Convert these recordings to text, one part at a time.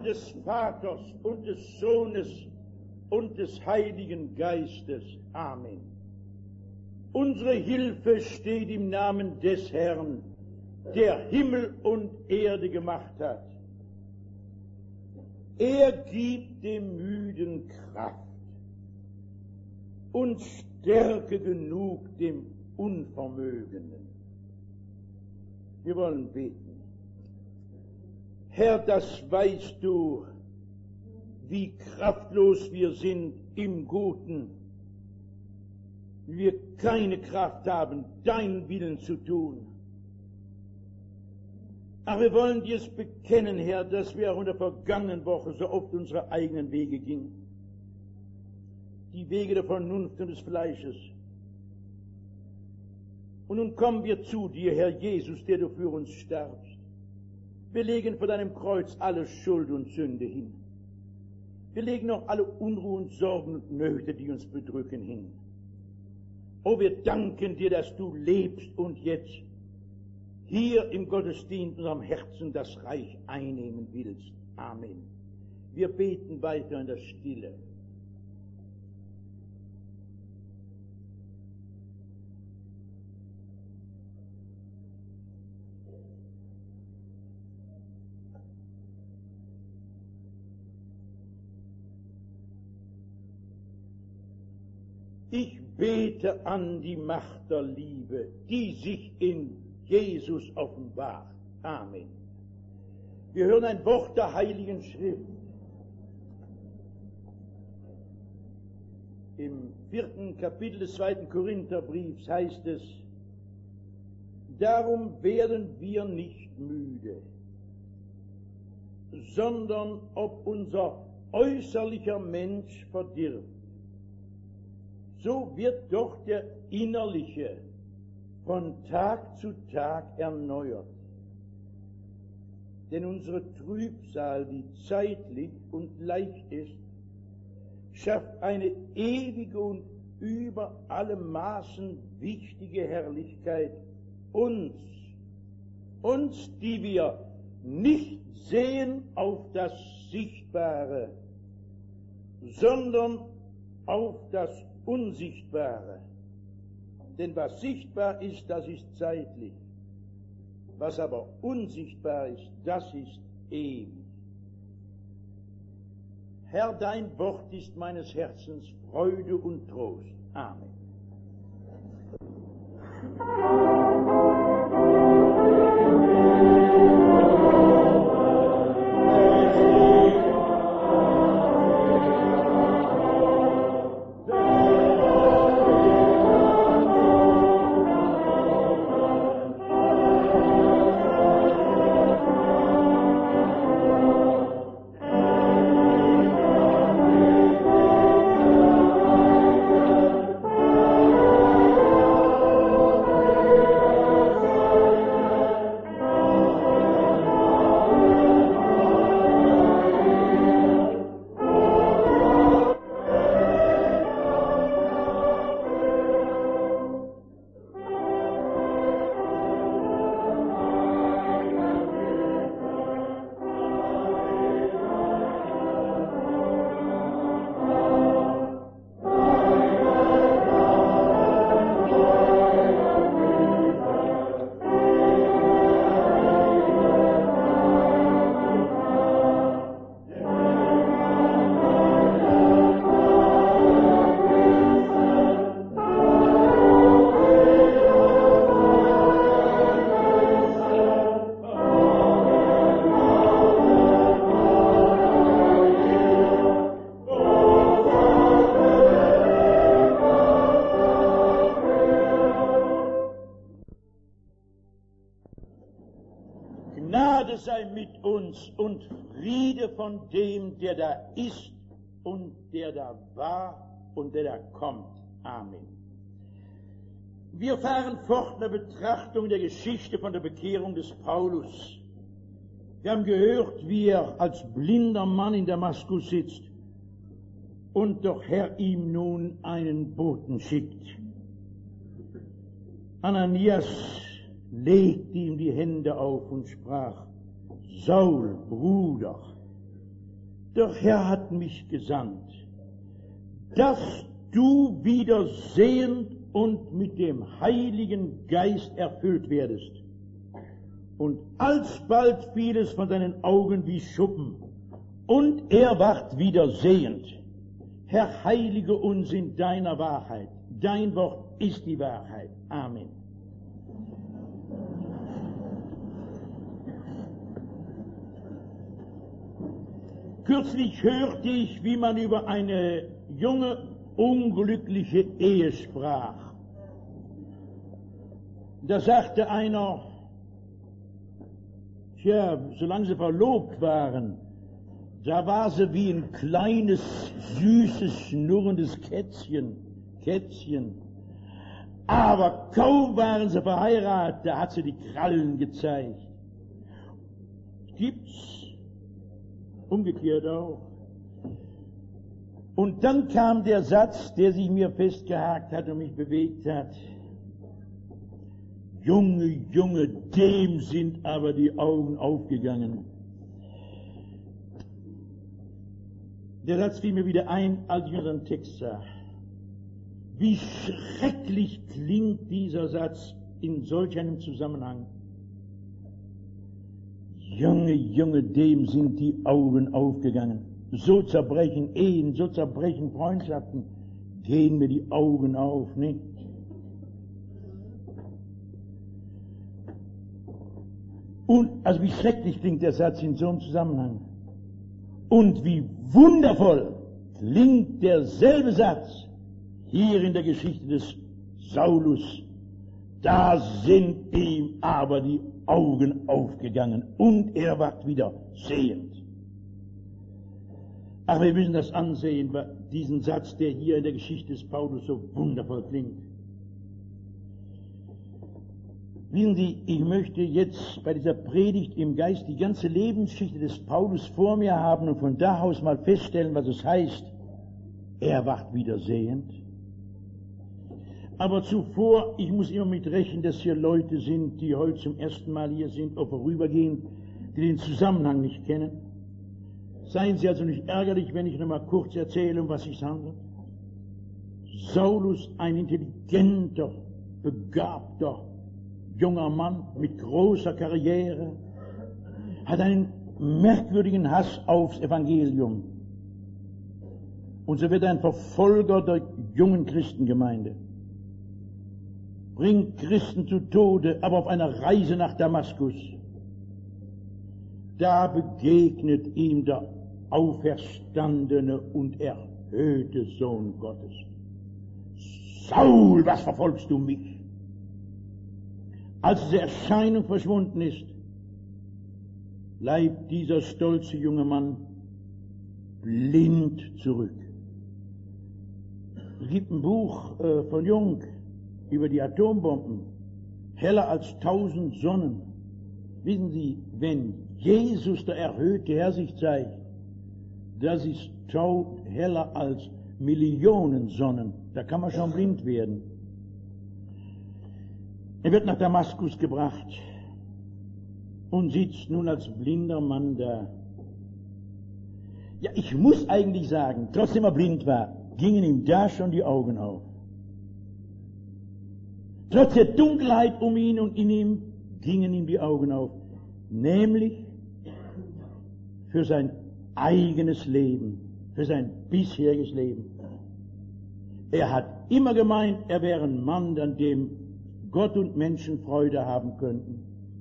des Vaters und des Sohnes und des Heiligen Geistes. Amen. Unsere Hilfe steht im Namen des Herrn, der Himmel und Erde gemacht hat. Er gibt dem Müden Kraft und Stärke genug dem Unvermögenden. Wir wollen beten. Herr, das weißt du, wie kraftlos wir sind im Guten, wie wir keine Kraft haben, deinen Willen zu tun. Aber wir wollen dir es bekennen, Herr, dass wir auch in der vergangenen Woche so oft unsere eigenen Wege gingen. Die Wege der Vernunft und des Fleisches. Und nun kommen wir zu dir, Herr Jesus, der du für uns starbst. Wir legen vor deinem Kreuz alle Schuld und Sünde hin. Wir legen auch alle Unruhe und Sorgen und Nöte, die uns bedrücken, hin. Oh, wir danken dir, dass du lebst und jetzt hier im Gottesdienst in unserem Herzen das Reich einnehmen willst. Amen. Wir beten weiter in der Stille. Ich bete an die Macht der Liebe, die sich in Jesus offenbart. Amen. Wir hören ein Wort der Heiligen Schrift. Im 4. Kapitel des 2. Korintherbriefs heißt es: Darum werden wir nicht müde, sondern ob unser äußerlicher Mensch verdirbt, so wird doch der innerliche von Tag zu Tag erneuert. Denn unsere Trübsal, die zeitlich und leicht ist, schafft eine ewige und über alle Maßen wichtige Herrlichkeit uns, die wir nicht sehen auf das Sichtbare, sondern auf das Unsichtbare. Denn was sichtbar ist, das ist zeitlich. Was aber unsichtbar ist, das ist ewig. Herr, dein Wort ist meines Herzens Freude und Trost. Amen. Gnade sei mit uns und Friede von dem, der da ist und der da war und der da kommt. Amen. Wir fahren fort in der Betrachtung der Geschichte von der Bekehrung des Paulus. Wir haben gehört, wie er als blinder Mann in Damaskus sitzt und doch Herr ihm nun einen Boten schickt. Ananias legte ihm die Hände auf und sprach: Saul, Bruder, Der Herr hat mich gesandt, dass du wieder sehend und mit dem Heiligen Geist erfüllt werdest. Und alsbald fiel es von seinen Augen wie Schuppen, und er ward wieder sehend. Herr, heilige uns in deiner Wahrheit. Dein Wort ist die Wahrheit. Amen. Kürzlich hörte ich, wie man über eine junge, unglückliche Ehe sprach. Da sagte einer, tja, solange sie verlobt waren, da war sie wie ein kleines, süßes, schnurrendes Kätzchen. Aber kaum waren sie verheiratet, da hat sie die Krallen gezeigt. Gibt's umgekehrt auch. Und dann kam der Satz, der sich mir festgehakt hat und mich bewegt hat. Junge, dem sind aber die Augen aufgegangen. Der Satz fiel mir wieder ein, als ich unseren Text sah. Wie schrecklich klingt dieser Satz in solch einem Zusammenhang. Junge, dem sind die Augen aufgegangen. So zerbrechen Ehen, so zerbrechen Freundschaften, gehen mir die Augen auf, nicht? Und, also wie schrecklich klingt der Satz in so einem Zusammenhang. Und wie wundervoll klingt derselbe Satz hier in der Geschichte des Saulus. Da sind ihm aber die Augen aufgegangen und er ward wieder sehend. Aber wir müssen das ansehen, diesen Satz, der hier in der Geschichte des Paulus so wundervoll klingt. Wissen Sie, ich möchte jetzt bei dieser Predigt im Geist die ganze Lebensgeschichte des Paulus vor mir haben und von da aus mal feststellen, was es heißt. Er ward wieder sehend. Aber zuvor, ich muss immer mitrechnen, dass hier Leute sind, die heute zum ersten Mal hier sind, oder vorübergehend, die den Zusammenhang nicht kennen. Seien Sie also nicht ärgerlich, wenn ich noch mal kurz erzähle, um was es handelt. Saulus, ein intelligenter, begabter, junger Mann mit großer Karriere, hat einen merkwürdigen Hass aufs Evangelium. Und so wird er ein Verfolger der jungen Christengemeinde. Bringt Christen zu Tode, aber auf einer Reise nach Damaskus. Da begegnet ihm der auferstandene und erhöhte Sohn Gottes. Saul, was verfolgst du mich? Als diese Erscheinung verschwunden ist, bleibt dieser stolze junge Mann blind zurück. Es gibt ein Buch von Jung über die Atombomben, heller als 1000 Sonnen. Wissen Sie, wenn Jesus, der erhöhte Herr, sich zeigt, das ist heller als Millionen Sonnen. Da kann man schon blind werden. Er wird nach Damaskus gebracht und sitzt nun als blinder Mann da. Ja, ich muss eigentlich sagen, trotzdem er blind war, gingen ihm da schon die Augen auf. Trotz der Dunkelheit um ihn und in ihm gingen ihm die Augen auf. Nämlich für sein eigenes Leben, für sein bisheriges Leben. Er hat immer gemeint, er wäre ein Mann, an dem Gott und Menschen Freude haben könnten.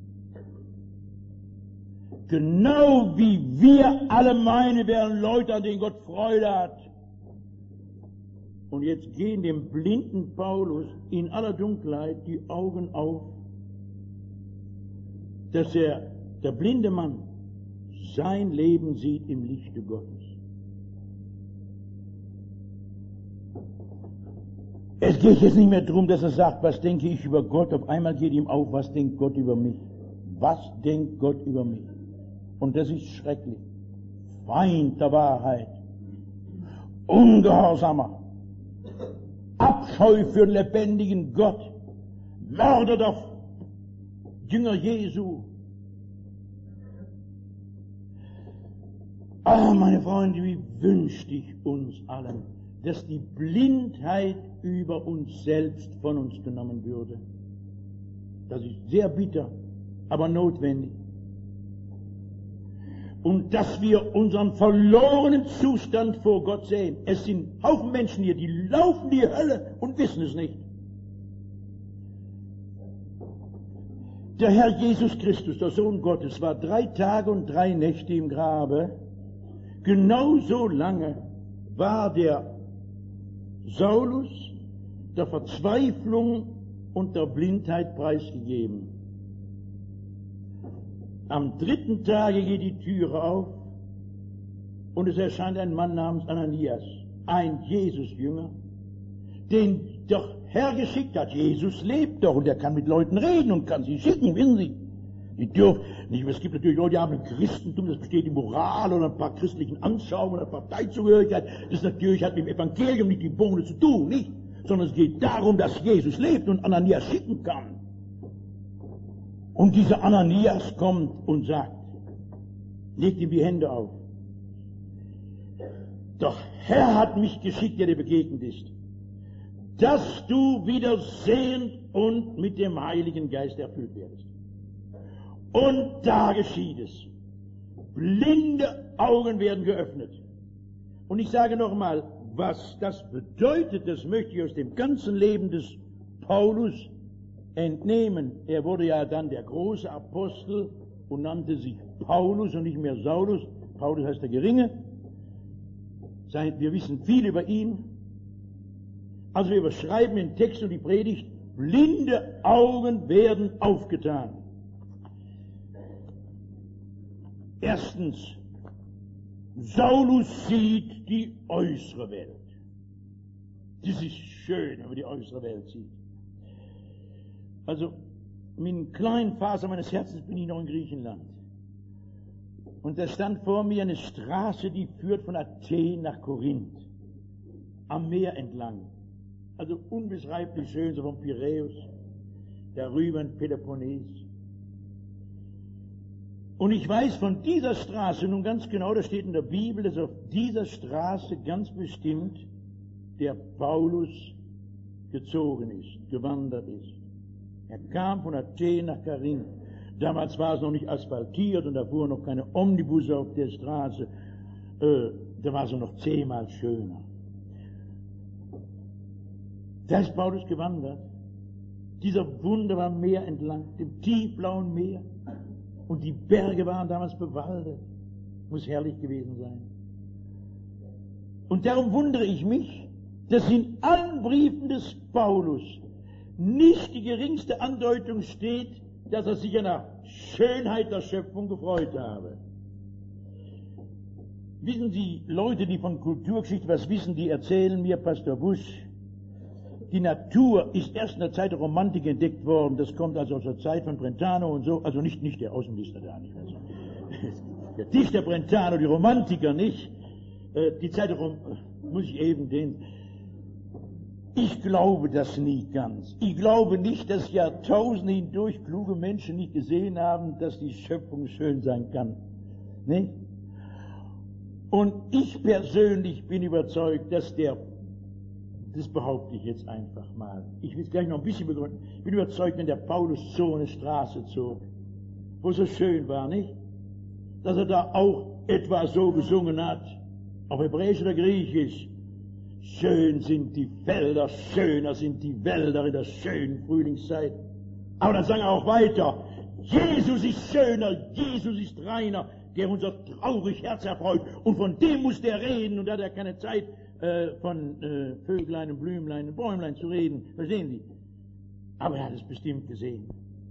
Genau wie wir alle meinen, wären Leute, an denen Gott Freude hat. Und jetzt gehen dem blinden Paulus in aller Dunkelheit die Augen auf, dass der blinde Mann, sein Leben sieht im Lichte Gottes. Es geht jetzt nicht mehr darum, dass er sagt, was denke ich über Gott. Auf einmal geht ihm auf, was denkt Gott über mich. Was denkt Gott über mich? Und das ist schrecklich. Feind der Wahrheit. Ungehorsamer. Abscheu für den lebendigen Gott. Mörder der Jünger Jesu. Ah, meine Freunde, wie wünschte ich uns allen, dass die Blindheit über uns selbst von uns genommen würde. Das ist sehr bitter, aber notwendig. Und dass wir unseren verlorenen Zustand vor Gott sehen. Es sind Haufen Menschen hier, die laufen die Hölle und wissen es nicht. Der Herr Jesus Christus, der Sohn Gottes, war 3 Tage und 3 Nächte im Grabe. Genauso lange war der Saulus der Verzweiflung und der Blindheit preisgegeben. Am 3. Tage geht die Türe auf und es erscheint ein Mann namens Ananias, ein Jesus-Jünger, den doch Herr geschickt hat. Jesus lebt doch und er kann mit Leuten reden und kann sie schicken, wissen Sie. Die dürfen nicht, es gibt natürlich Leute, die haben ein Christentum, das besteht in Moral oder ein paar christlichen Anschauungen oder Parteizugehörigkeit. Das natürlich hat mit dem Evangelium nicht die Bohne zu tun, nicht? Sondern es geht darum, dass Jesus lebt und Ananias schicken kann. Und dieser Ananias kommt und sagt, legt ihm die Hände auf. Doch Herr hat mich geschickt, der dir begegnet ist, dass du wieder sehend und mit dem Heiligen Geist erfüllt werdest. Und da geschieht es. Blinde Augen werden geöffnet. Und ich sage nochmal, was das bedeutet, das möchte ich aus dem ganzen Leben des Paulus entnehmen. Er wurde ja dann der große Apostel und nannte sich Paulus und nicht mehr Saulus. Paulus heißt der Geringe. Wir wissen viel über ihn. Also wir überschreiben den Text und die Predigt, blinde Augen werden aufgetan. Erstens, Saulus sieht die äußere Welt. Das ist schön, wenn man die äußere Welt sieht. Also, in den kleinen Fasern meines Herzens bin ich noch in Griechenland. Und da stand vor mir eine Straße, die führt von Athen nach Korinth, am Meer entlang. Also unbeschreiblich schön, so vom Piräus, darüber in Peloponnes. Und ich weiß von dieser Straße nun ganz genau, das steht in der Bibel, dass auf dieser Straße ganz bestimmt der Paulus gezogen ist, gewandert ist. Er kam von Athen nach Korinth. Damals war es noch nicht asphaltiert und da fuhren noch keine Omnibusse auf der Straße. Da war es noch 10-mal schöner. Da ist Paulus gewandert. Dieser wunderbare Meer entlang, dem tiefblauen Meer. Und die Berge waren damals bewaldet. Muss herrlich gewesen sein. Und darum wundere ich mich, dass in allen Briefen des Paulus nicht die geringste Andeutung steht, dass er sich an der Schönheit der Schöpfung gefreut habe. Wissen Sie, Leute, die von Kulturgeschichte was wissen, die erzählen mir, Pastor Busch, die Natur ist erst in der Zeit der Romantik entdeckt worden. Das kommt also aus der Zeit von Brentano und so. Also nicht der Außenminister da, nicht. Also, der Dichter Brentano, die Romantiker nicht. Die Zeit der muss ich eben den. Ich glaube das nie ganz. Ich glaube nicht, dass Jahrtausende hindurch kluge Menschen nicht gesehen haben, dass die Schöpfung schön sein kann. Nicht? Und ich persönlich bin überzeugt, dass das behaupte ich jetzt einfach mal. Ich will es gleich noch ein bisschen begründen. Ich bin überzeugt, wenn der Paulus so eine Straße zog, wo es so schön war, nicht? Dass er da auch etwa so gesungen hat, auf Hebräisch oder Griechisch. Schön sind die Felder, schöner sind die Wälder in der schönen Frühlingszeit. Aber dann sang er auch weiter, Jesus ist schöner, Jesus ist reiner, der unser traurig Herz erfreut. Und von dem muss der reden, und da hat er keine Zeit, von Vöglein und Blümlein und Bäumlein zu reden. Verstehen Sie? Aber er hat es bestimmt gesehen.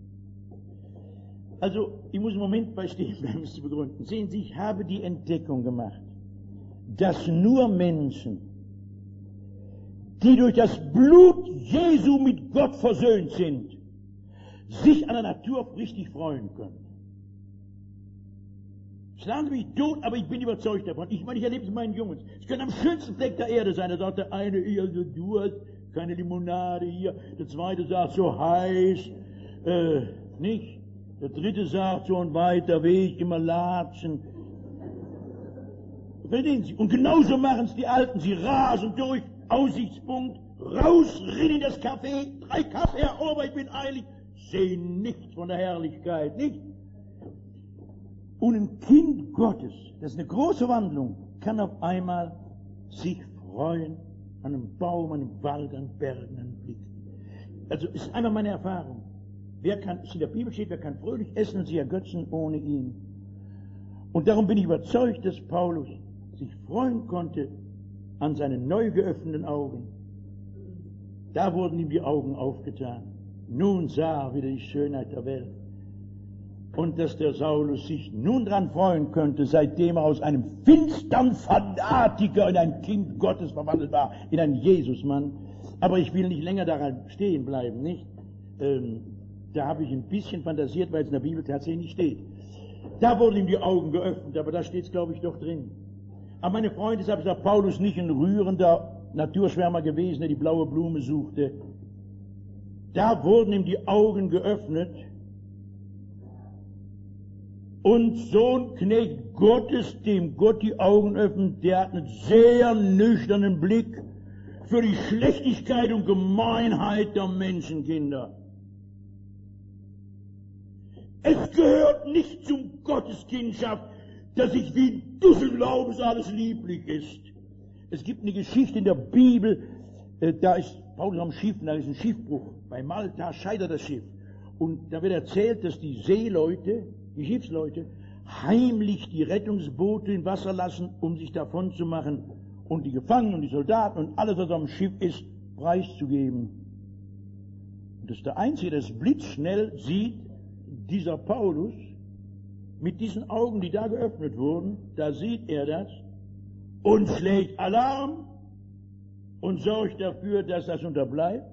Also, ich muss einen Moment bei stehen bleiben, um es zu begründen. Sehen Sie, ich habe die Entdeckung gemacht, dass nur Menschen, die durch das Blut Jesu mit Gott versöhnt sind, sich an der Natur richtig freuen können. Schlagen Sie mich tot, aber ich bin überzeugt davon. Ich meine, ich erlebe es mit meinen Jungs. Es könnte am schönsten Fleck der Erde sein. Da sagt der eine, du hast keine Limonade hier. Der zweite sagt, so heiß, nicht? Der dritte sagt, so ein weiter Weg, immer latschen. Verstehen Sie? Und genauso machen es die Alten. Sie rasen durch, Aussichtspunkt, raus, rein in das Café, 3 Kaffee erober, ich bin eilig, sehen nichts von der Herrlichkeit, nicht? Und ein Kind Gottes, das ist eine große Wandlung, kann auf einmal sich freuen an einem Baum, an einem Wald, an Bergen, an einem Blick. Also ist einfach meine Erfahrung. Wer kann, es in der Bibel steht, wer kann fröhlich essen und sich ergötzen ohne ihn. Und darum bin ich überzeugt, dass Paulus sich freuen konnte an seinen neu geöffneten Augen. Da wurden ihm die Augen aufgetan. Nun sah er wieder die Schönheit der Welt. Und dass der Saulus sich nun dran freuen könnte, seitdem er aus einem finstern Fanatiker in ein Kind Gottes verwandelt war, in einen Jesusmann. Aber ich will nicht länger daran stehen bleiben, nicht? Da habe ich ein bisschen fantasiert, weil es in der Bibel tatsächlich steht. Da wurden ihm die Augen geöffnet, aber da steht es, glaube ich, doch drin. Aber meine Freunde, deshalb ist der Paulus nicht ein rührender Naturschwärmer gewesen, der die blaue Blume suchte. Da wurden ihm die Augen geöffnet. Und so ein Knecht Gottes, dem Gott die Augen öffnet, der hat einen sehr nüchternen Blick für die Schlechtigkeit und Gemeinheit der Menschenkinder. Es gehört nicht zum Gotteskindschaft, dass ich wie ein Dussel glaube, dass alles lieblich ist. Es gibt eine Geschichte in der Bibel, da ist Paulus am Schiff, da ist ein Schiffbruch. Bei Malta scheitert das Schiff. Und da wird erzählt, dass die Seeleute, die Schiffsleute, heimlich die Rettungsboote im Wasser lassen, um sich davon zu machen und die Gefangenen und die Soldaten und alles, was am Schiff ist, preiszugeben. Und das ist der Einzige, der es blitzschnell sieht, dieser Paulus, mit diesen Augen, die da geöffnet wurden, da sieht er das und schlägt Alarm und sorgt dafür, dass das unterbleibt.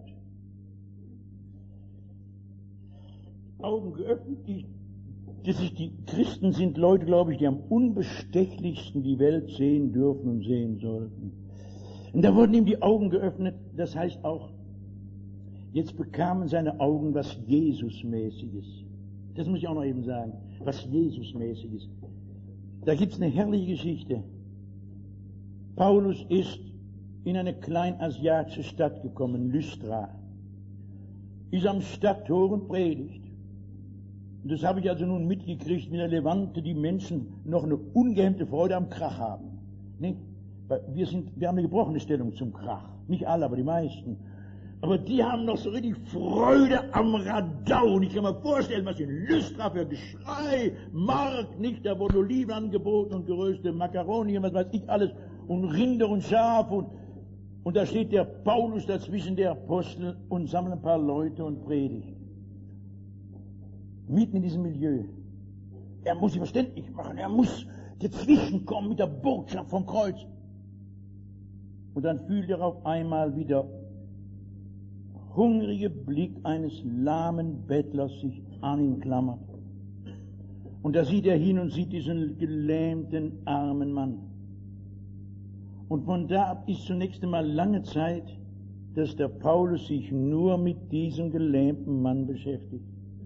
Augen geöffnet, die Christen sind Leute, glaube ich, die am unbestechlichsten die Welt sehen dürfen und sehen sollten. Und da wurden ihm die Augen geöffnet, das heißt auch, jetzt bekamen seine Augen was Jesusmäßiges. Das muss ich auch noch eben sagen, was Jesusmäßiges. Da gibt es eine herrliche Geschichte. Paulus ist in eine kleinasiatische Stadt gekommen, Lystra. Ist am Stadttor und predigt. Und das habe ich also nun mitgekriegt mit der Levante, die Menschen noch eine ungehemmte Freude am Krach haben. Nicht? Weil wir haben eine gebrochene Stellung zum Krach. Nicht alle, aber die meisten. Aber die haben noch so richtig Freude am Radau. Und ich kann mir vorstellen, was in Lystra für Geschrei, Mark, nicht, da wurden Oliven angeboten und geröstete Makaroni und was weiß ich alles, und Rinder und Schaf und da steht der Paulus dazwischen der Apostel und sammelt ein paar Leute und predigt. Mitten in diesem Milieu. Er muss sich verständlich machen, er muss dazwischen kommen mit der Botschaft vom Kreuz. Und dann fühlt er auf einmal wieder hungrige Blick eines lahmen Bettlers sich an ihn klammert. Und da sieht er hin und sieht diesen gelähmten, armen Mann. Und von da ab ist zunächst einmal lange Zeit, dass der Paulus sich nur mit diesem gelähmten Mann beschäftigt.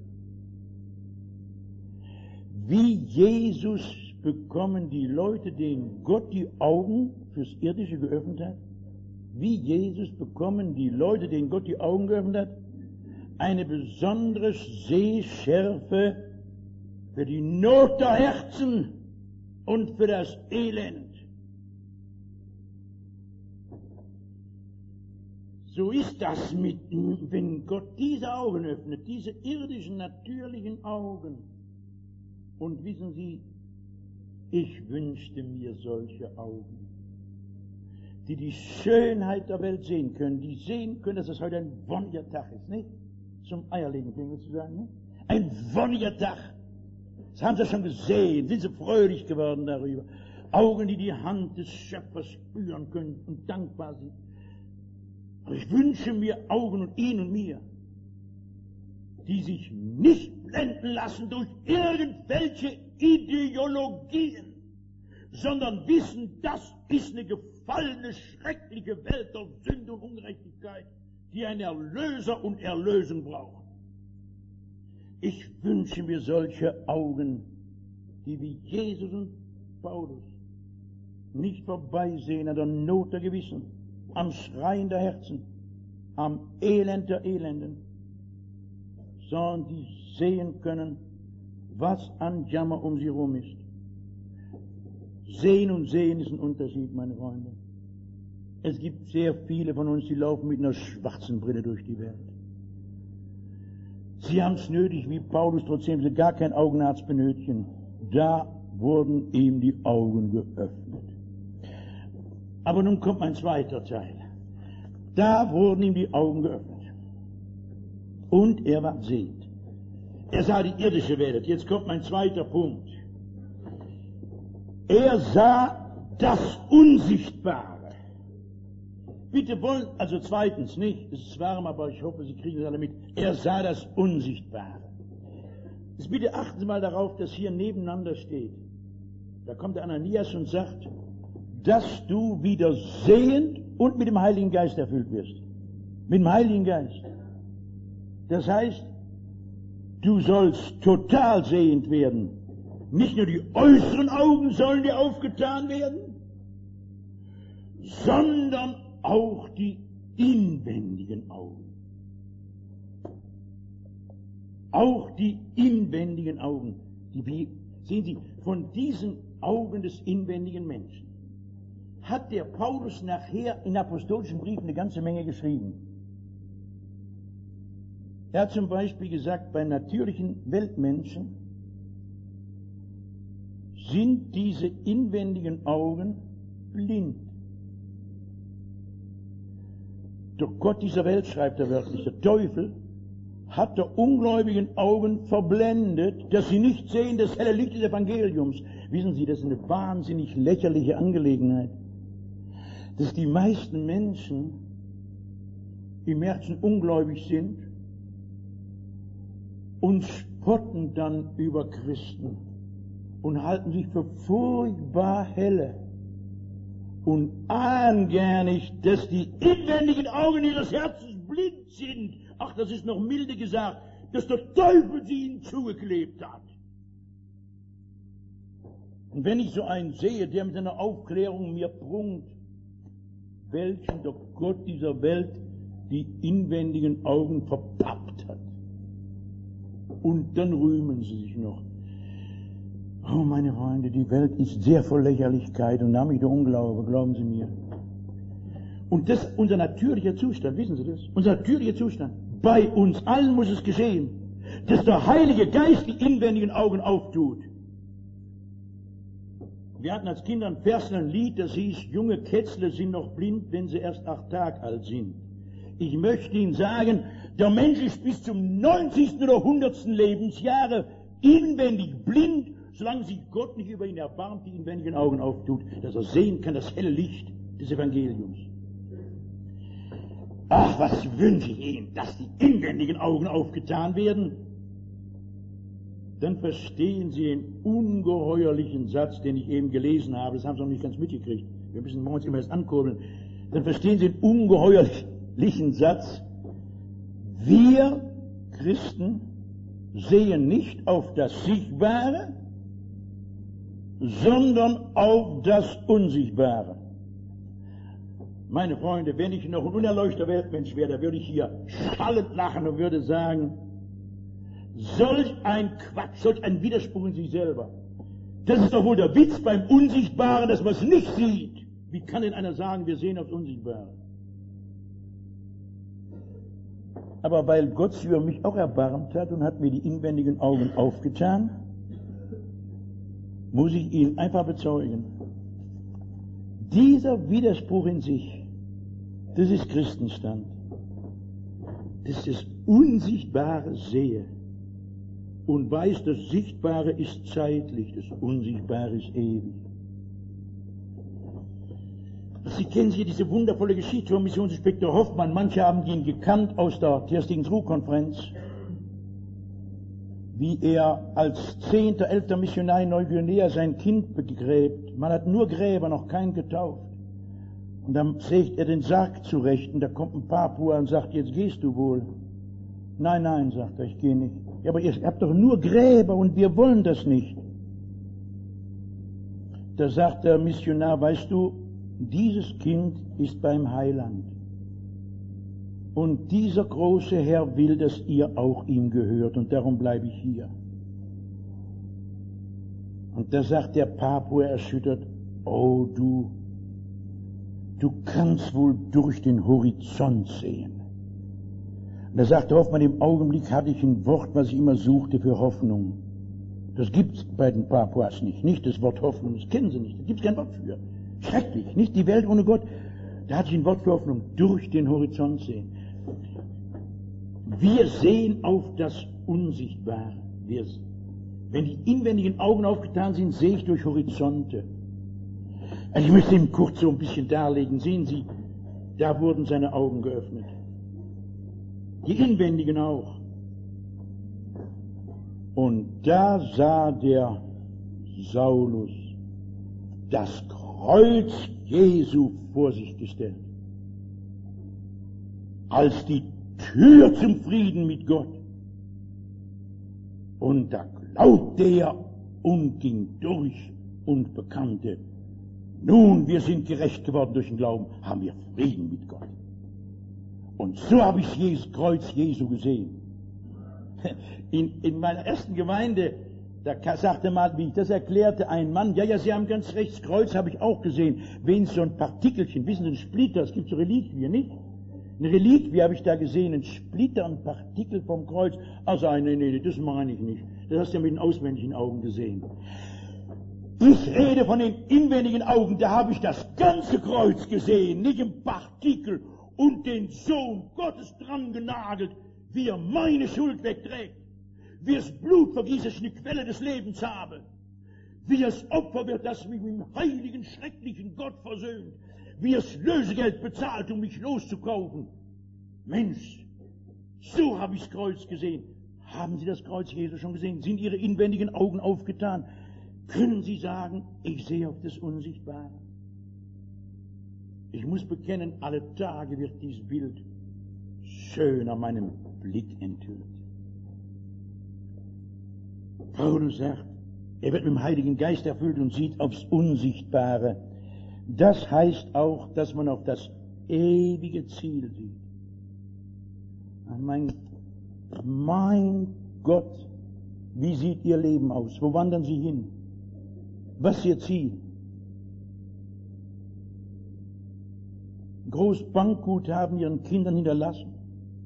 Wie Jesus bekommen die Leute, denen Gott die Augen fürs Irdische geöffnet hat, wie Jesus bekommen die Leute, denen Gott die Augen geöffnet hat, eine besondere Sehschärfe für die Not der Herzen und für das Elend. So ist das wenn Gott diese Augen öffnet, diese irdischen, natürlichen Augen. Und wissen Sie, ich wünschte mir solche Augen, die die Schönheit der Welt sehen können, die sehen können, dass es heute ein wonniger Tag ist, nicht? Zum Eierlegen zu sagen, nicht? Ein wonniger Tag. Das haben Sie schon gesehen, sind Sie fröhlich geworden darüber. Augen, die die Hand des Schöpfers spüren können und dankbar sind. Aber ich wünsche mir Augen und ihn und mir, die sich nicht blenden lassen durch irgendwelche Ideologien, sondern wissen, das ist eine gefallene, schreckliche Welt der Sünde und Ungerechtigkeit, die einen Erlöser und Erlösung braucht. Ich wünsche mir solche Augen, die wie Jesus und Paulus nicht vorbeisehen an der Not der Gewissen, am Schreien der Herzen, am Elend der Elenden, sondern die sehen können, was an Jammer um sie herum ist. Sehen und sehen ist ein Unterschied, meine Freunde. Es gibt sehr viele von uns, die laufen mit einer schwarzen Brille durch die Welt. Sie haben es nötig, wie Paulus, trotzdem sie gar keinen Augenarzt benötigen. Da wurden ihm die Augen geöffnet. Aber nun kommt mein zweiter Teil. Da wurden ihm die Augen geöffnet. Und er war sehend. Er sah die irdische Welt. Jetzt kommt mein zweiter Punkt. Er sah das Unsichtbare. Bitte wollen, also zweitens nicht, es ist warm, aber ich hoffe, Sie kriegen es alle mit. Er sah das Unsichtbare. Jetzt bitte achten Sie mal darauf, dass hier nebeneinander steht. Da kommt der Ananias und sagt, dass du wieder sehend und mit dem Heiligen Geist erfüllt wirst. Mit dem Heiligen Geist. Das heißt, du sollst total sehend werden. Nicht nur die äußeren Augen sollen dir aufgetan werden, sondern auch die inwendigen Augen. Auch die inwendigen Augen. Sehen Sie, von diesen Augen des inwendigen Menschen hat der Paulus nachher in apostolischen Briefen eine ganze Menge geschrieben. Er hat zum Beispiel gesagt, bei natürlichen Weltmenschen sind diese inwendigen Augen blind. Der Gott dieser Welt, schreibt er wörtlich, der Teufel, hat der ungläubigen Augen verblendet, dass sie nicht sehen das helle Licht des Evangeliums. Wissen Sie, das ist eine wahnsinnig lächerliche Angelegenheit, dass die meisten Menschen im Herzen ungläubig sind und spotten dann über Christen und halten sich für furchtbar helle und ahnen gar nicht, dass die inwendigen Augen ihres Herzens blind sind. Ach, das ist noch milde gesagt, dass der Teufel sie ihnen zugeklebt hat. Und wenn ich so einen sehe, der mit seiner Aufklärung mir prunkt, welchen der Gott dieser Welt die inwendigen Augen verpappt hat. Und dann rühmen sie sich noch. Oh, meine Freunde, die Welt ist sehr voll Lächerlichkeit und nämlich der Unglaube, glauben Sie mir. Und das ist unser natürlicher Zustand, wissen Sie das? Unser natürlicher Zustand. Bei uns allen muss es geschehen, dass der Heilige Geist die inwendigen Augen auftut. Wir hatten als Kinder ein Lied, das hieß, junge Kätzle sind noch blind, wenn sie erst 8 Tage alt sind. Ich möchte Ihnen sagen, der Mensch ist bis zum 90. oder 100. Lebensjahre inwendig blind, solange sich Gott nicht über ihn erbarmt, die inwendigen Augen auftut, dass er sehen kann, das helle Licht des Evangeliums. Ach, was wünsche ich Ihnen, dass die inwendigen Augen aufgetan werden. Dann verstehen Sie den ungeheuerlichen Satz, den ich eben gelesen habe. Das haben Sie noch nicht ganz mitgekriegt. Wir müssen morgens immer erst ankurbeln. Dann verstehen Sie den ungeheuerlichen Satz. Wir Christen sehen nicht auf das Sichtbare, sondern auf das Unsichtbare. Meine Freunde, wenn ich noch ein unerleuchteter Weltmensch wäre, da würde ich hier schallend lachen und würde sagen, solch ein Quatsch, solch ein Widerspruch in sich selber. Das ist doch wohl der Witz beim Unsichtbaren, dass man es nicht sieht. Wie kann denn einer sagen, wir sehen aufs Unsichtbare? Aber weil Gott sich über mich auch erbarmt hat und hat mir die inwendigen Augen aufgetan, muss ich Ihnen einfach bezeugen, dieser Widerspruch in sich, das ist Christenstand. Das ist das Unsichtbare sehe und weiß, das Sichtbare ist zeitlich, das Unsichtbare ist ewig. Sie kennen hier diese wundervolle Geschichte von Missionsinspektor Hoffmann. Manche haben ihn gekannt aus der Terstigen Ruhr-Konferenz, wie er als 10., 11. Missionar in Neuguinea sein Kind begräbt. Man hat nur Gräber, noch keinen getauft. Und dann sägt er den Sarg zurecht und da kommt ein Papua und sagt, jetzt gehst du wohl. Nein, nein, sagt er, ich gehe nicht. Ja, aber ihr habt doch nur Gräber und wir wollen das nicht. Da sagt der Missionar, weißt du, dieses Kind ist beim Heiland. Und dieser große Herr will, dass ihr auch ihm gehört, und darum bleibe ich hier. Und da sagt der Papua erschüttert, oh du kannst wohl durch den Horizont sehen. Und er sagte Hoffmann, im Augenblick hatte ich ein Wort, was ich immer suchte für Hoffnung. Das gibt's bei den Papuas nicht das Wort Hoffnung, das kennen sie nicht, da gibt's kein Wort für. Schrecklich, nicht die Welt ohne Gott. Da hatte ich ein Wort für Hoffnung, durch den Horizont sehen. Wir sehen auf das Unsichtbare. Wenn die inwendigen Augen aufgetan sind, sehe ich durch Horizonte. Ich möchte Ihnen kurz so ein bisschen darlegen. Sehen Sie, da wurden seine Augen geöffnet. Die inwendigen auch. Und da sah der Saulus das Kreuz Jesu vor sich gestellt. Als die Tür zum Frieden mit Gott. Und da glaubte er und ging durch und bekannte, nun, wir sind gerecht geworden durch den Glauben, haben wir Frieden mit Gott. Und so habe ich das Kreuz Jesu gesehen. In meiner ersten Gemeinde, da sagte mal, wie ich das erklärte, ein Mann, ja, Sie haben ganz recht, das Kreuz habe ich auch gesehen. Wenn so ein Partikelchen, wissen Sie, ein Splitter, es gibt so Reliquien, nicht? Eine Reliquie habe ich da gesehen, ein Splitter, ein Partikel vom Kreuz. Also, nee, das meine ich nicht. Das hast du ja mit den auswendigen Augen gesehen. Ich rede von den inwendigen Augen, da habe ich das ganze Kreuz gesehen, nicht ein Partikel und den Sohn Gottes dran genagelt, wie er meine Schuld wegträgt, wie es Blut vergießt, dass ich eine Quelle des Lebens habe, wie es Opfer wird, das mich mit dem heiligen, schrecklichen Gott versöhnt, wie es Lösegeld bezahlt, um mich loszukaufen. Mensch, so habe ich das Kreuz gesehen. Haben Sie das Kreuz Jesu schon gesehen? Sind Ihre inwendigen Augen aufgetan? Können Sie sagen, ich sehe auf das Unsichtbare? Ich muss bekennen, alle Tage wird dieses Bild schön an meinem Blick enthüllt. Paulus sagt, er wird mit dem Heiligen Geist erfüllt und sieht aufs Unsichtbare. Das heißt auch, dass man auf das ewige Ziel sieht. Mein Gott, wie sieht Ihr Leben aus? Wo wandern Sie hin? Was ist Ihr Ziel? Großbankguthaben Ihren Kindern hinterlassen?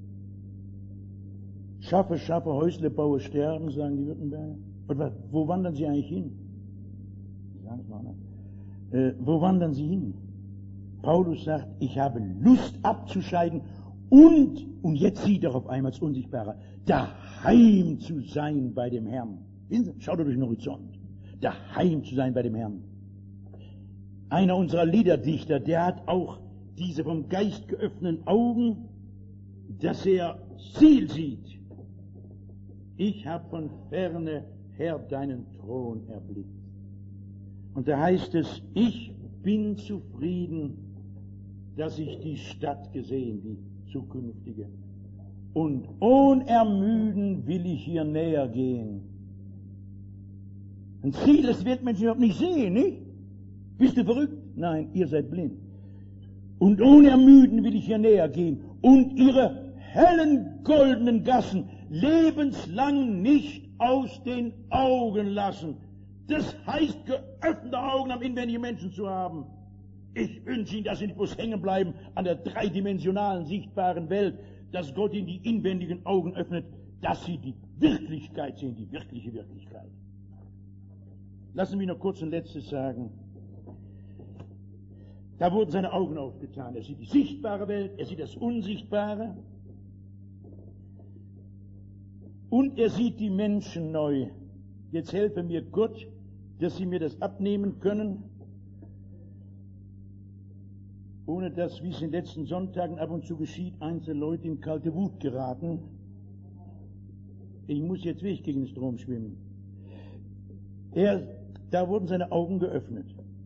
Schaffe, Häusle, baue, sterben, sagen die Württemberger. Und wo wandern Sie eigentlich hin? Ich sage es mal, ne? Wo wandern Sie hin? Paulus sagt, ich habe Lust abzuscheiden und jetzt sieht er auf einmal das Unsichtbare, daheim zu sein bei dem Herrn. Schaut durch den Horizont. Daheim zu sein bei dem Herrn. Einer unserer Liederdichter, der hat auch diese vom Geist geöffneten Augen, dass er Ziel sieht. Ich habe von ferne her deinen Thron erblickt. Und da heißt es, ich bin zufrieden, dass ich die Stadt gesehen, die zukünftige. Und ohne Ermüden will ich hier näher gehen. Ein Ziel, das wird man überhaupt nicht sehen, nicht? Bist du verrückt? Nein, ihr seid blind. Und ohne Ermüden will ich hier näher gehen und ihre hellen goldenen Gassen lebenslang nicht aus den Augen lassen. Das heißt, geöffnete Augen am inwendigen Menschen zu haben. Ich wünsche Ihnen, dass Sie nicht bloß hängen bleiben an der dreidimensionalen, sichtbaren Welt, dass Gott Ihnen die inwendigen Augen öffnet, dass Sie die Wirklichkeit sehen, die wirkliche Wirklichkeit. Lassen Sie mich noch kurz ein letztes sagen. Da wurden seine Augen aufgetan. Er sieht die sichtbare Welt, er sieht das Unsichtbare und er sieht die Menschen neu. Jetzt helfe mir Gott, dass Sie mir das abnehmen können, ohne dass, wie es in den letzten Sonntagen ab und zu geschieht, einzelne Leute in kalte Wut geraten. Ich muss jetzt wirklich gegen den Strom schwimmen. Da wurden seine Augen geöffnet.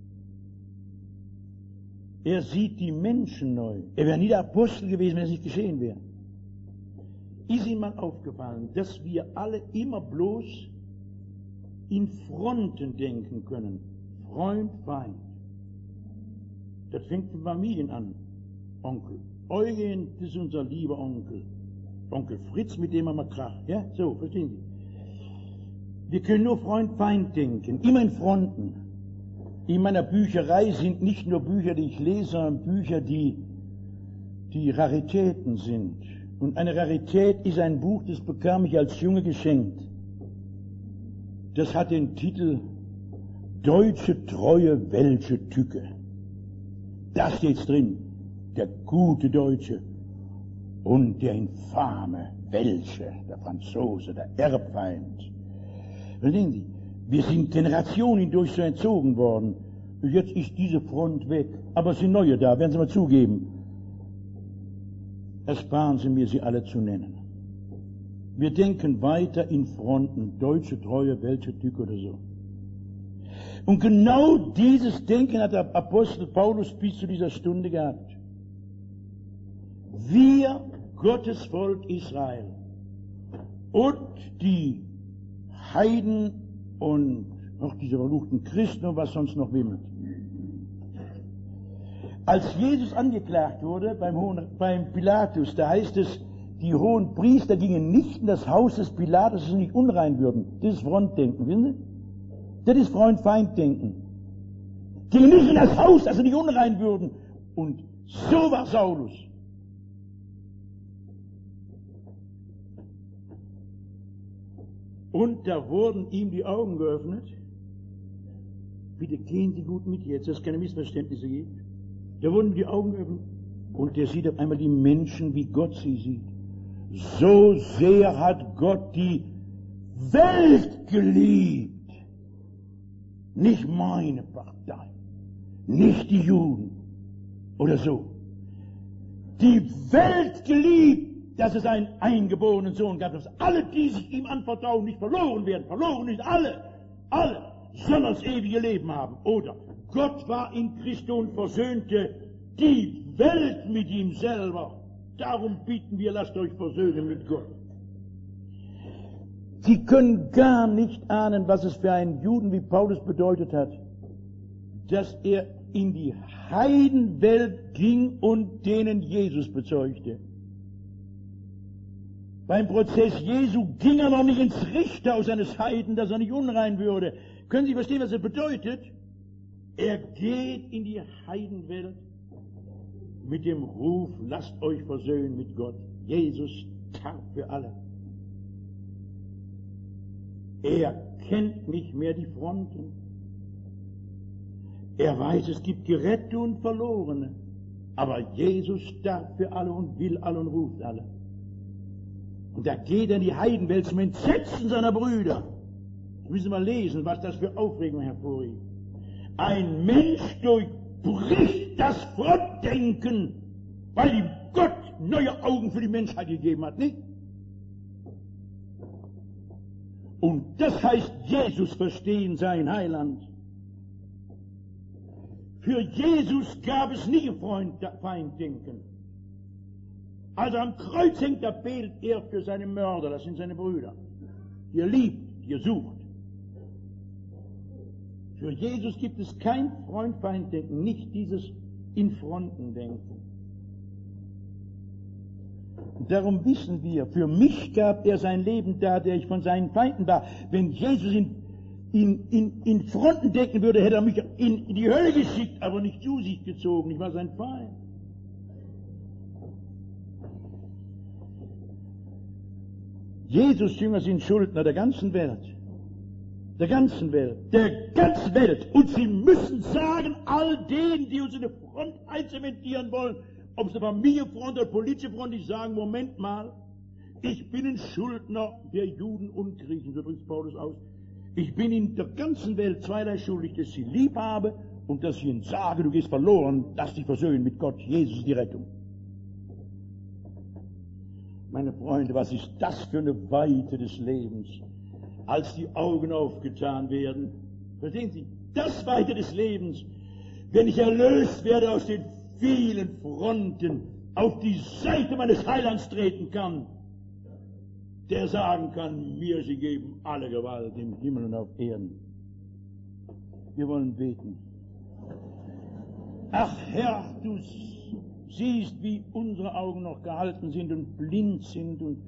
Er sieht die Menschen neu. Er wäre nie der Apostel gewesen, wenn es nicht geschehen wäre. Ist Ihnen mal aufgefallen, dass wir alle immer bloß in Fronten denken können? Freund, Feind. Das fängt mit Familien an. Onkel Eugen, das ist unser lieber Onkel. Onkel Fritz, mit dem haben wir Krach. Ja, so, verstehen Sie? Wir können nur Freund, Feind denken, immer in Fronten. In meiner Bücherei sind nicht nur Bücher, die ich lese, sondern Bücher, die Raritäten sind. Und eine Rarität ist ein Buch, das bekam ich als Junge geschenkt. Das hat den Titel Deutsche Treue, welche Tücke. Da steht's drin. Der gute Deutsche und der infame welche, der Franzose, der Erbfeind. Verstehen Sie? Wir sind Generationen hindurch so erzogen worden. Jetzt ist diese Front weg. Aber es sind neue da, werden Sie mal zugeben. Ersparen Sie mir, sie alle zu nennen. Wir denken weiter in Fronten, deutsche Treue, welche Tücke oder so. Und genau dieses Denken hat der Apostel Paulus bis zu dieser Stunde gehabt. Wir, Gottes Volk Israel und die Heiden und noch diese verfluchten Christen und was sonst noch wimmelt. Als Jesus angeklagt wurde beim Pilatus, da heißt es, die hohen Priester gingen nicht in das Haus des Pilatus, dass sie nicht unrein würden. Das ist Frontdenken, wissen Sie? Das ist Freund-Feind-Denken. Gingen nicht in das Haus, dass sie nicht unrein würden. Und so war Saulus. Und da wurden ihm die Augen geöffnet. Bitte gehen Sie gut mit jetzt, dass es keine Missverständnisse gibt. Da wurden ihm die Augen geöffnet. Und der sieht auf einmal die Menschen, wie Gott sie sieht. So sehr hat Gott die Welt geliebt. Nicht meine Partei, nicht die Juden oder so. Die Welt geliebt, dass es einen eingeborenen Sohn gab, dass alle, die sich ihm anvertrauen, nicht verloren werden. Verloren nicht alle, sondern das ewige Leben haben. Oder Gott war in Christus und versöhnte die Welt mit ihm selber. Darum bitten wir, lasst euch versöhnen mit Gott. Sie können gar nicht ahnen, was es für einen Juden wie Paulus bedeutet hat, dass er in die Heidenwelt ging und denen Jesus bezeugte. Beim Prozess Jesu ging er noch nicht ins Richthaus eines Heiden, dass er nicht unrein würde. Können Sie verstehen, was das bedeutet? Er geht in die Heidenwelt mit dem Ruf, lasst euch versöhnen mit Gott. Jesus starb für alle. Er kennt nicht mehr die Fronten. Er weiß, es gibt Gerettete und Verlorene. Aber Jesus starb für alle und will alle und ruft alle. Und da geht er in die Heidenwelt zum Entsetzen seiner Brüder. Wir müssen mal lesen, was das für Aufregung hervorrief. Ein Mensch durchbricht das Frontdenken, weil ihm Gott neue Augen für die Menschheit gegeben hat, nicht? Und das heißt, Jesus verstehen sein Heiland. Für Jesus gab es nie Freund-Feind-Denken. Als er am Kreuz hängt, da betet er für seine Mörder, das sind seine Brüder, die er liebt, die er sucht. Für Jesus gibt es kein Freund-Feind-Denken, nicht dieses In-Fronten-Denken. Und darum wissen wir, für mich gab er sein Leben da, der ich von seinen Feinden war. Wenn Jesus in Fronten denken würde, hätte er mich in die Hölle geschickt, aber nicht zu sich gezogen. Ich war sein Feind. Jesus Jünger sind Schuldner der ganzen Welt. Der ganzen Welt. Der ganzen Welt. Und sie müssen sagen, all denen, die uns in der Front einzementieren wollen, ob es eine Familienfront oder politische Front, die sagen, Moment mal, ich bin ein Schuldner der Juden und Griechen, so drückt Paulus aus. Ich bin in der ganzen Welt zweierlei schuldig, dass ich sie lieb habe und dass ich ihnen sage, du gehst verloren, lass dich versöhnen mit Gott, Jesus ist die Rettung. Meine Freunde, was ist das für eine Weite des Lebens, als die Augen aufgetan werden? Verstehen Sie? Das Weite des Lebens, wenn ich erlöst werde aus den vielen Fronten, auf die Seite meines Heilands treten kann, der sagen kann, mir sie geben alle Gewalt im Himmel und auf Erden. Wir wollen beten. Ach Herr, du siehst, wie unsere Augen noch gehalten sind und blind sind und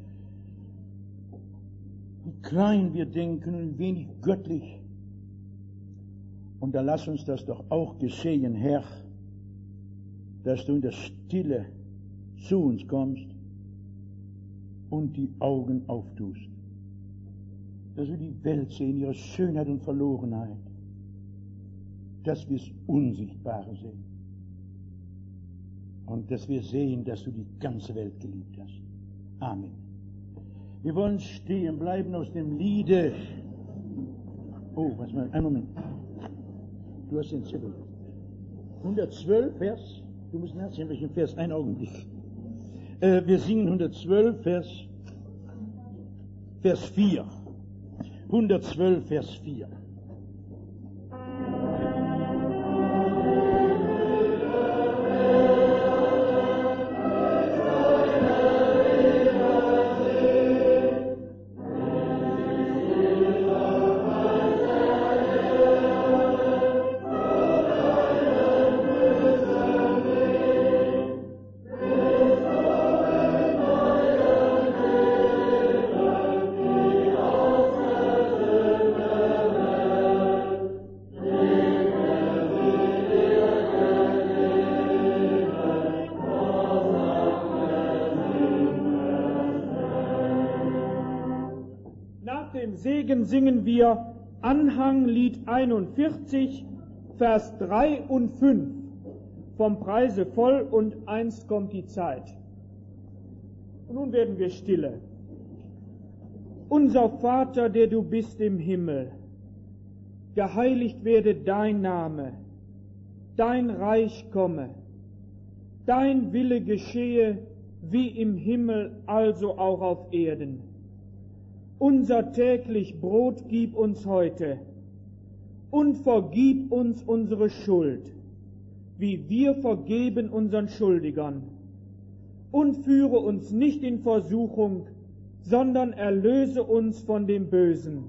wie klein wir denken und wenig göttlich. Und da lass uns das doch auch geschehen, Herr, dass du in der Stille zu uns kommst und die Augen auftust. Dass wir die Welt sehen, ihre Schönheit und Verlorenheit. Dass wir das Unsichtbare sehen. Und dass wir sehen, dass du die ganze Welt geliebt hast. Amen. Wir wollen stehen bleiben aus dem Liede. Oh, was mal, einen Moment. Du hast den Zettel. 112 Vers. Du musst nachsehen, welchen Vers. Einen Augenblick. Wir singen 112 Vers 4. 112 Vers 4. Segen singen wir Anhang Lied 41, Vers 3 und 5 vom Preise voll und einst kommt die Zeit. Und nun werden wir stille. Unser Vater, der du bist im Himmel, geheiligt werde dein Name, dein Reich komme, dein Wille geschehe wie im Himmel, also auch auf Erden. Unser täglich Brot gib uns heute und vergib uns unsere Schuld, wie wir vergeben unseren Schuldigern. Und führe uns nicht in Versuchung, sondern erlöse uns von dem Bösen.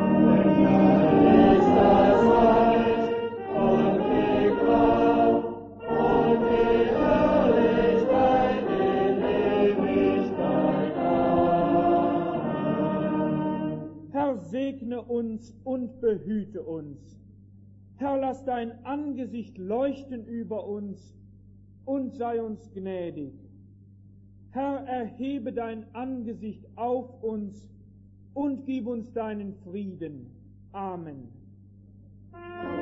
Segne uns und behüte uns. Herr, lass dein Angesicht leuchten über uns und sei uns gnädig. Herr, erhebe dein Angesicht auf uns und gib uns deinen Frieden. Amen.